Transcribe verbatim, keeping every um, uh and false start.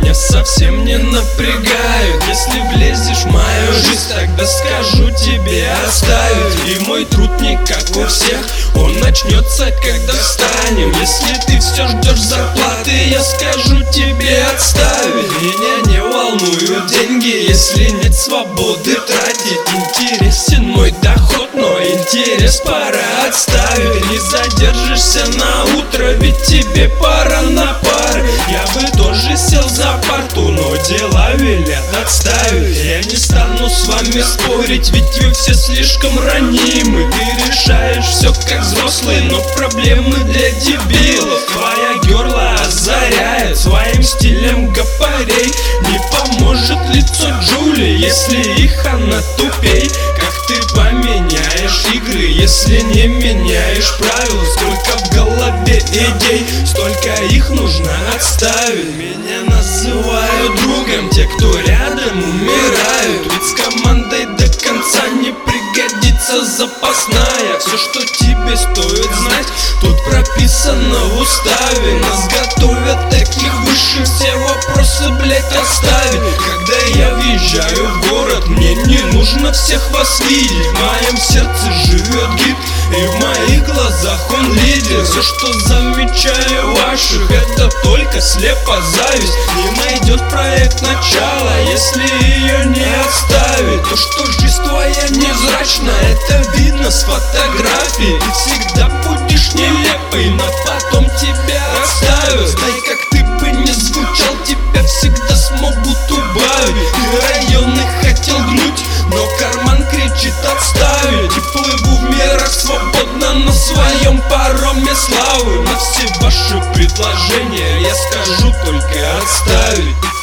меня совсем не напрягают. Если влезешь в мою жизнь, тогда скажу тебе оставить. И мой труд не как у всех, он начнется, когда встанем. Если ты все ждешь зарплаты, я скажу тебе отставить. Меня не волнуют деньги, если нет свободы тратить. Интересен мой доход, но интерес пора отставить. Не задержишься на утро, ведь тебе пора на пары. Я бы тоже сел за парту, но дела велят отставить. Я не стану с вами спорить, ведь вы все слишком ранимы. Ты решаешь все как взрослый, но проблемы для дебилов. Твоя герла озаряет своим стилем гопарей. Не поможет лицо Джули, если их она тупей. Как ты поменяешь игры, если не меняешь правил? Сколько в голове идей, столько их нужно отставить. Меня называют другом те, кто рядом умирают. Ведь с командой до конца не пригодится запасная. Все, что тебе стоит знать, тут прописано в уставе. Нас готовят таких выше, все вопросы, блять, оставить. Когда я въезжаю в город, мне не нужно всех вас видеть. В моем сердце живет гид, и в моих глазах он лидер. Все, что замечаю ваших, это только слепо зависть. Не найдет проект начала, если ее не отставить. То, что жизнь твоя невзрачна, это видно с фотографий. Ты всегда будешь нелепый, но потом тебя оставят. Знай, как ты бы не звучал, тебя всегда смогут убавить. Ты районы хотел гнуть, но карман кричит отставить. И плыву в мирах свободно на своем пароме славы. На все ваши предложения я скажу только отставить.